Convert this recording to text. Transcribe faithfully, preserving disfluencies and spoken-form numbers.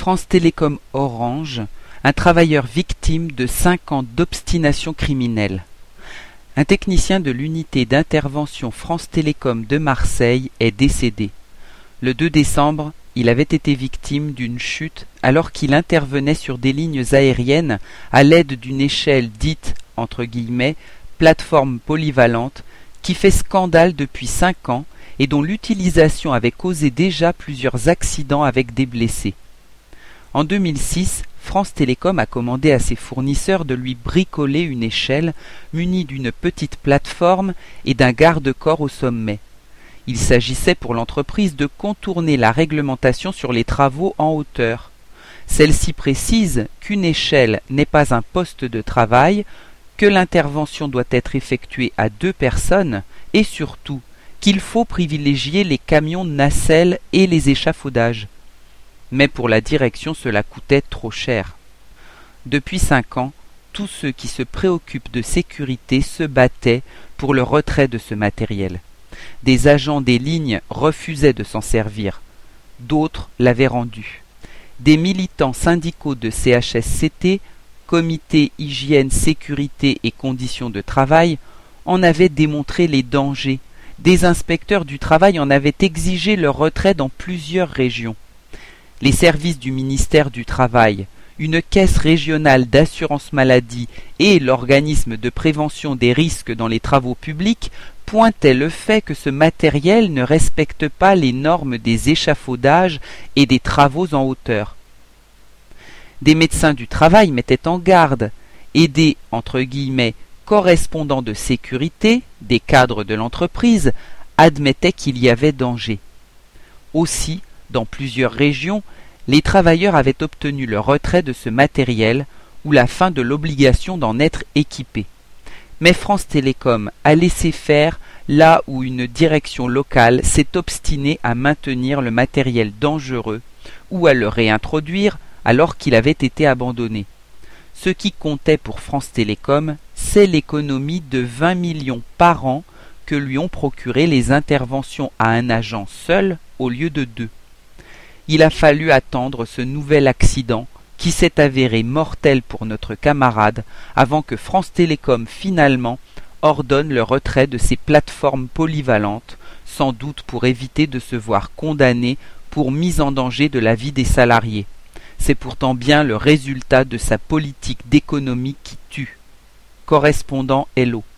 France Télécom Orange, un travailleur victime de cinq ans d'obstination criminelle. Un technicien de l'unité d'intervention France Télécom de Marseille est décédé. Le deux décembre, il avait été victime d'une chute alors qu'il intervenait sur des lignes aériennes à l'aide d'une échelle dite, entre guillemets, plateforme polyvalente, qui fait scandale depuis cinq ans et dont l'utilisation avait causé déjà plusieurs accidents avec des blessés. En deux mille six, France Télécom a commandé à ses fournisseurs de lui bricoler une échelle munie d'une petite plateforme et d'un garde-corps au sommet. Il s'agissait pour l'entreprise de contourner la réglementation sur les travaux en hauteur. Celle-ci précise qu'une échelle n'est pas un poste de travail, que l'intervention doit être effectuée à deux personnes et surtout qu'il faut privilégier les camions de nacelle et les échafaudages. Mais pour la direction, cela coûtait trop cher. Depuis cinq ans, tous ceux qui se préoccupent de sécurité se battaient pour le retrait de ce matériel. Des agents des lignes refusaient de s'en servir. D'autres l'avaient rendu. Des militants syndicaux de C H S C T, Comité Hygiène, Sécurité et Conditions de Travail, en avaient démontré les dangers. Des inspecteurs du travail en avaient exigé leur retrait dans plusieurs régions. Les services du ministère du Travail, une caisse régionale d'assurance maladie et l'organisme de prévention des risques dans les travaux publics pointaient le fait que ce matériel ne respecte pas les normes des échafaudages et des travaux en hauteur. Des médecins du travail mettaient en garde et des, entre guillemets, correspondants de sécurité, des cadres de l'entreprise, admettaient qu'il y avait danger. Aussi, dans plusieurs régions, les travailleurs avaient obtenu le retrait de ce matériel ou la fin de l'obligation d'en être équipés. Mais France Télécom a laissé faire là où une direction locale s'est obstinée à maintenir le matériel dangereux ou à le réintroduire alors qu'il avait été abandonné. Ce qui comptait pour France Télécom, c'est l'économie de vingt millions par an que lui ont procuré les interventions à un agent seul au lieu de deux. Il a fallu attendre ce nouvel accident qui s'est avéré mortel pour notre camarade avant que France Télécom finalement ordonne le retrait de ces plateformes polyvalentes, sans doute pour éviter de se voir condamné pour mise en danger de la vie des salariés. C'est pourtant bien le résultat de sa politique d'économie qui tue. Correspondant Hello.